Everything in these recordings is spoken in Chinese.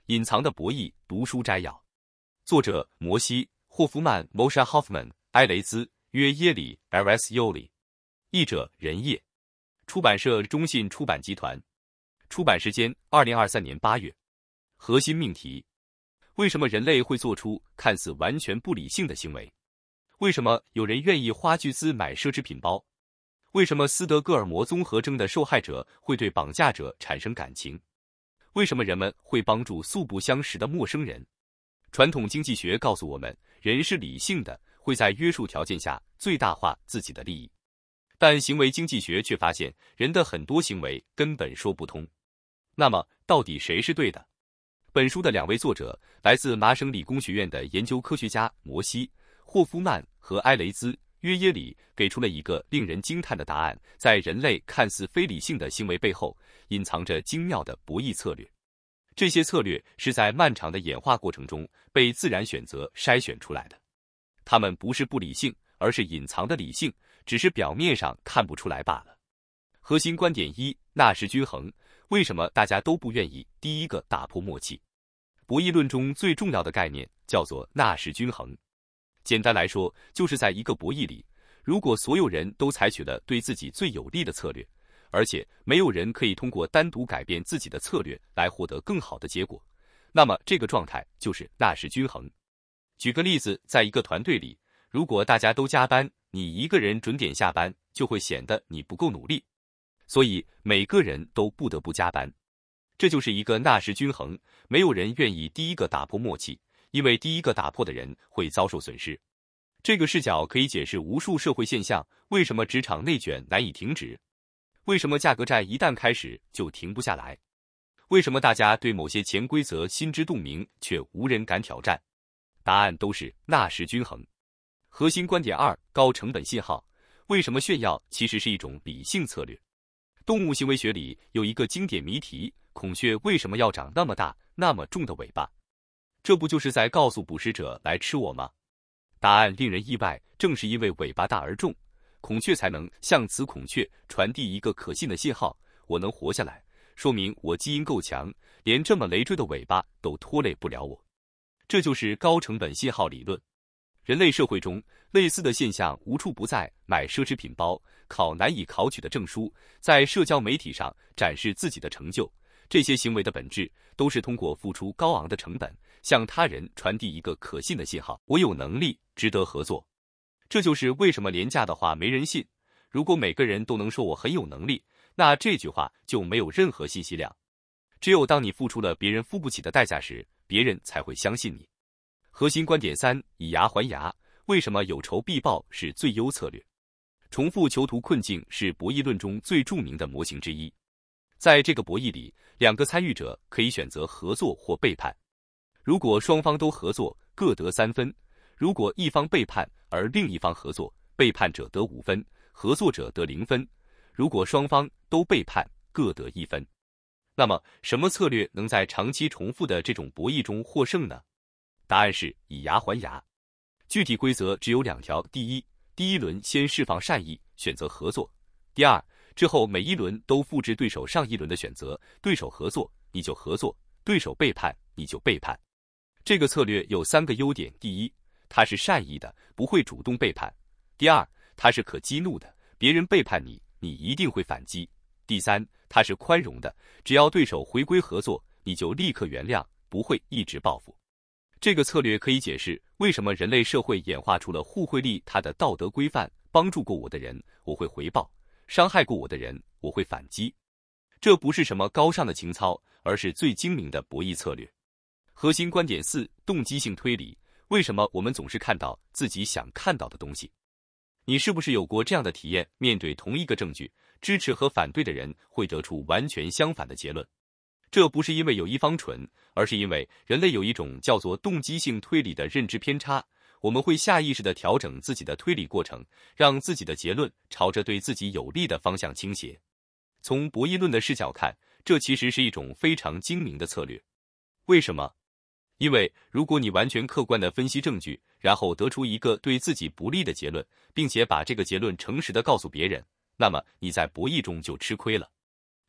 隐藏的博弈读书摘要，作者摩西·霍夫曼 Moshe Hoffman， 埃雷兹·约耶里 Erez Yoli， 译者任烨，出版社中信出版集团，出版时间2023年8月。核心命题：为什么人类会做出看似完全不理性的行为？为什么有人愿意花巨资买奢侈品包？为什么斯德哥尔摩综合征的受害者会对绑架者产生感情？为什么人们会帮助素不相识的陌生人？传统经济学告诉我们，人是理性的，会在约束条件下最大化自己的利益。但行为经济学却发现，人的很多行为根本说不通。那么，到底谁是对的？本书的2位作者来自麻省理工学院的研究科学家摩西·霍夫曼和埃雷兹·约耶里，给出了一个令人惊叹的答案：在人类看似非理性的行为背后，隐藏着精妙的博弈策略。这些策略是在漫长的演化过程中被自然选择筛选出来的。它们不是不理性，而是隐藏的理性，只是表面上看不出来罢了。核心观点1：纳什均衡。为什么大家都不愿意第一个打破默契？博弈论中最重要的概念叫做纳什均衡。简单来说，就是在一个博弈里，如果所有人都采取了对自己最有利的策略，而且没有人可以通过单独改变自己的策略来获得更好的结果，那么这个状态就是纳什均衡。举个例子，在一个团队里，如果大家都加班，你一个人准点下班，就会显得你不够努力，所以每个人都不得不加班。这就是一个纳什均衡，没有人愿意第一个打破默契，因为第一个打破的人会遭受损失。这个视角可以解释无数社会现象：为什么职场内卷难以停止？为什么价格战一旦开始就停不下来？为什么大家对某些潜规则心知肚明，却无人敢挑战？答案都是纳什均衡。核心观点2：高成本信号。为什么炫耀其实是一种理性策略？动物行为学里有一个经典谜题：孔雀为什么要长那么大、那么重的尾巴？这不就是在告诉捕食者来吃我吗？答案令人意外，正是因为尾巴大而重，孔雀才能向雌孔雀传递一个可信的信号：我能活下来，说明我基因够强，连这么累赘的尾巴都拖累不了我。这就是高成本信号理论。人类社会中类似的现象无处不在：买奢侈品包，考难以考取的证书，在社交媒体上展示自己的成就，这些行为的本质都是通过付出高昂的成本，向他人传递一个可信的信号：我有能力，值得合作。这就是为什么廉价的话没人信。如果每个人都能说我很有能力，那这句话就没有任何信息量。只有当你付出了别人付不起的代价时，别人才会相信你。核心观点3：以牙还牙。为什么有仇必报是最优策略？重复囚徒困境是博弈论中最著名的模型之一。在这个博弈里，2个参与者可以选择合作或背叛。如果双方都合作，各得3分；如果一方背叛而另一方合作，背叛者得5分，合作者得0分；如果双方都背叛，各得1分。那么，什么策略能在长期重复的这种博弈中获胜呢？答案是以牙还牙。具体规则只有2条：第一轮先释放善意，选择合作；第2，之后每一轮都复制对手上一轮的选择，对手合作你就合作，对手背叛你就背叛。这个策略有3个优点：第一，它是善意的，不会主动背叛；第2，它是可激怒的，别人背叛你，你一定会反击；第3，它是宽容的，只要对手回归合作，你就立刻原谅，不会一直报复。这个策略可以解释为什么人类社会演化出了互惠力它的道德规范：帮助过我的人，我会回报；伤害过我的人，我会反击。这不是什么高尚的情操，而是最精明的博弈策略。核心观点4：动机性推理。为什么我们总是看到自己想看到的东西？你是不是有过这样的体验？面对同一个证据，支持和反对的人会得出完全相反的结论。这不是因为有一方蠢，而是因为人类有一种叫做动机性推理的认知偏差。我们会下意识地调整自己的推理过程，让自己的结论朝着对自己有利的方向倾斜。从博弈论的视角看，这其实是一种非常精明的策略。为什么？因为如果你完全客观地分析证据，然后得出一个对自己不利的结论，并且把这个结论诚实地告诉别人，那么你在博弈中就吃亏了。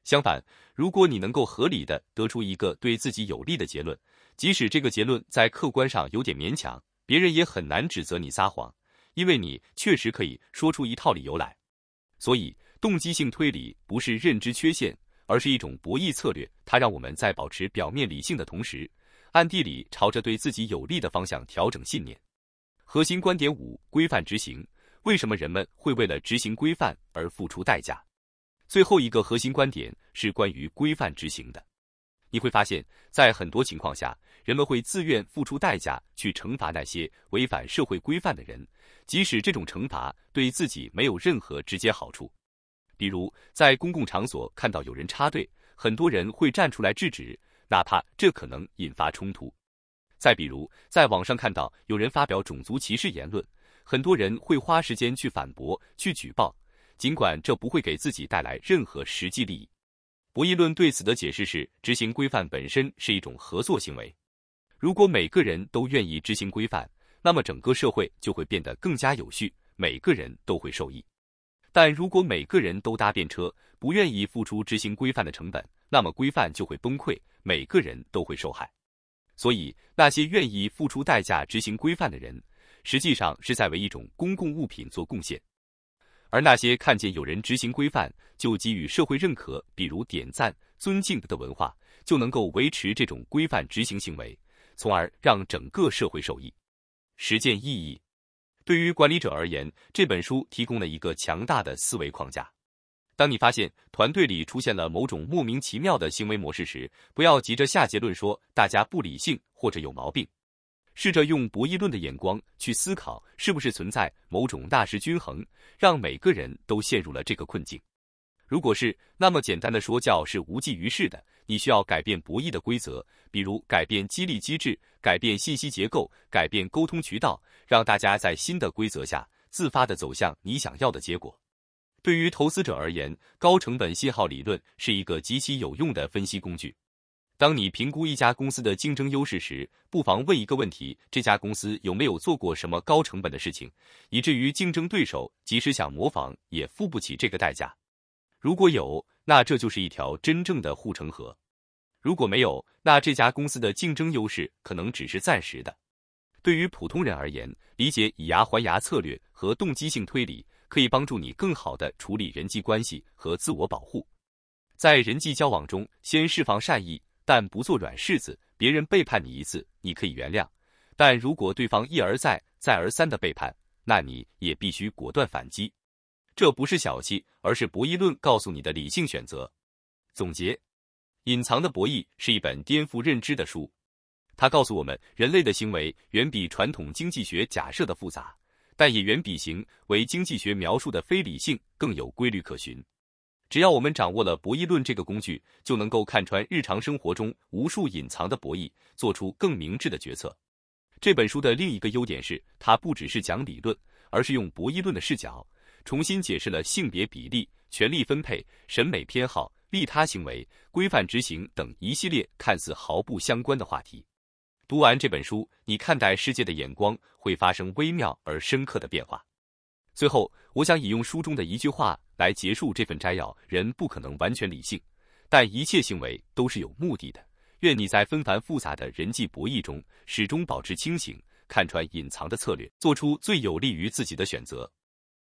相反，如果你能够合理的得出一个对自己有利的结论，即使这个结论在客观上有点勉强，别人也很难指责你撒谎，因为你确实可以说出一套理由来。所以，动机性推理不是认知缺陷，而是一种博弈策略，它让我们在保持表面理性的同时，暗地里朝着对自己有利的方向调整信念。核心观点5：规范执行。为什么人们会为了执行规范而付出代价？最后一个核心观点是关于规范执行的。你会发现，在很多情况下，人们会自愿付出代价去惩罚那些违反社会规范的人，即使这种惩罚对自己没有任何直接好处。比如，在公共场所看到有人插队，很多人会站出来制止，哪怕这可能引发冲突。再比如，在网上看到有人发表种族歧视言论，很多人会花时间去反驳、去举报，尽管这不会给自己带来任何实际利益。博弈论对此的解释是，执行规范本身是一种合作行为。如果每个人都愿意执行规范，那么整个社会就会变得更加有序，每个人都会受益。但如果每个人都搭便车，不愿意付出执行规范的成本，那么规范就会崩溃，每个人都会受害。所以，那些愿意付出代价执行规范的人，实际上是在为一种公共物品做贡献。而那些看见有人执行规范就给予社会认可，比如点赞、尊敬的文化，就能够维持这种规范执行行为，从而让整个社会受益。实践意义。对于管理者而言，这本书提供了一个强大的思维框架。当你发现团队里出现了某种莫名其妙的行为模式时，不要急着下结论说大家不理性或者有毛病，试着用博弈论的眼光去思考，是不是存在某种大势均衡，让每个人都陷入了这个困境。如果是，那么简单的说教是无济于事的，你需要改变博弈的规则，比如改变激励机制，改变信息结构，改变沟通渠道，让大家在新的规则下自发地走向你想要的结果。对于投资者而言，高成本信号理论是一个极其有用的分析工具。当你评估一家公司的竞争优势时，不妨问一个问题：这家公司有没有做过什么高成本的事情，以至于竞争对手即使想模仿也付不起这个代价？如果有，那这就是一条真正的护城河；如果没有，那这家公司的竞争优势可能只是暂时的。对于普通人而言，理解以牙还牙策略和动机性推理可以帮助你更好地处理人际关系和自我保护。在人际交往中，先释放善意，但不做软柿子。别人背叛你一次，你可以原谅，但如果对方一而再、再而三的背叛，那你也必须果断反击。这不是小气，而是博弈论告诉你的理性选择。总结：隐藏的博弈是一本颠覆认知的书，它告诉我们，人类的行为远比传统经济学假设的复杂，但也远比行为经济学描述的非理性更有规律可循。只要我们掌握了博弈论这个工具，就能够看穿日常生活中无数隐藏的博弈，做出更明智的决策。这本书的另一个优点是，它不只是讲理论，而是用博弈论的视角，重新解释了性别比例、权力分配、审美偏好、利他行为、规范执行等一系列看似毫不相关的话题。读完这本书，你看待世界的眼光会发生微妙而深刻的变化。最后，我想引用书中的一句话来结束这份摘要：人不可能完全理性，但一切行为都是有目的的。愿你在纷繁复杂的人际博弈中始终保持清醒，看穿隐藏的策略，做出最有利于自己的选择。